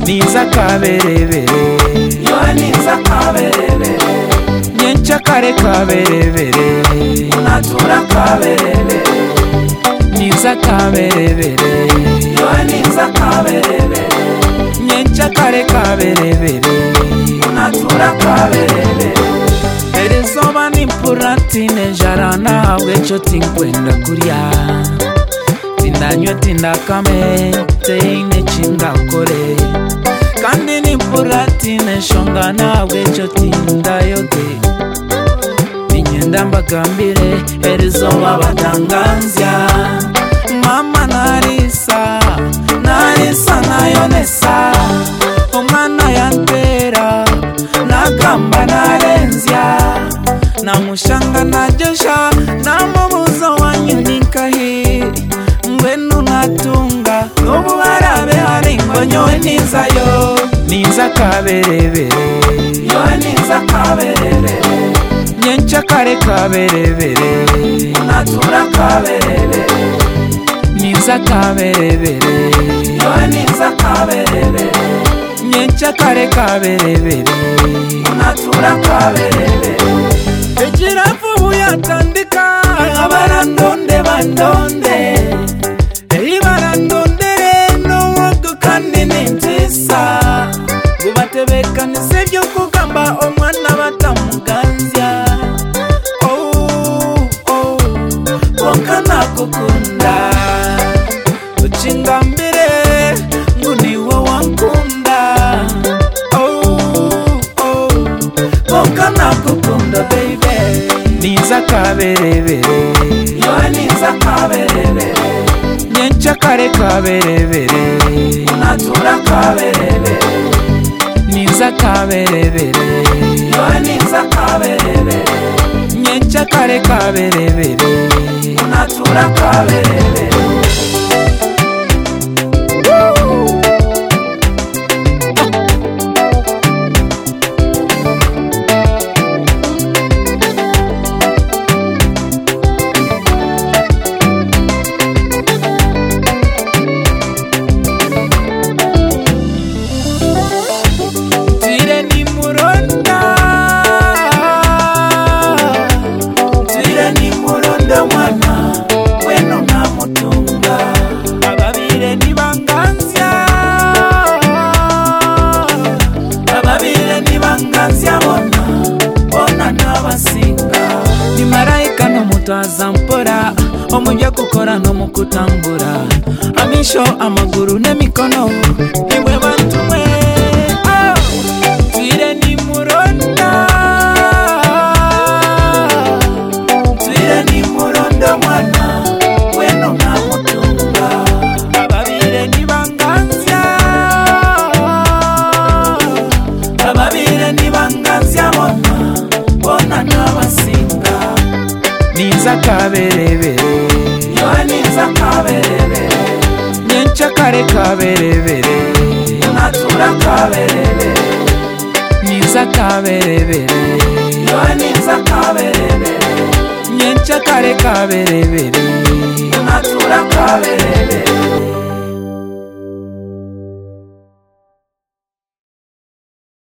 niza kaberebere niza kaberebere nyencha kare kaberebere natura kaberebere niza kaberebere niza kaberebere nyencha kare kaberebere natura kaberebere erizoba nimpurantine jarana wecho tinkwenda kurya tindanywe tindakame teine chingakore kandi nimpurantine shongana wecho tindayoge ninyenda mbagambire erizoba batanganzya mama narisa nayonesa umwana yantera nagamba narenzya namushanga najesha namubuzo wanyu ninkahi ngwenu natunga nubu barabe hari ngonyowe nizayo niza kaberebere niza kaberebere nyencha kare kaberebere natura kaberebere niza kaberebere niza kaberebere nyencha kare kaberebere natura kaberebere ejirafu yatandika abarandonde bandonde barandondere n'uwogo kandi n'intisa gubatebekanise byo kugamba omwana batamuganzya konka nakukunda ukingambire ngo niwe wankunda konka nakukunda baby niza kaberebere niza kaberebere nyencha kare kaberebere natura kaberebere niza kaberebere niza kaberebere nyencha kare kaberebere natura kaberebere ni marayika n'umutazampora omujya gukora no mukutambura amisho amaguru n'emikono niwe bantumwe twire ni muronda mwana weno namutunga ababire nibanganzya bona n'abasinga niza kaberebere niza kaberebere nyencha kare kaberebere natura kaberebere niza kaberebere niza kaberebere nyencha kare kaberebere natura kaberebere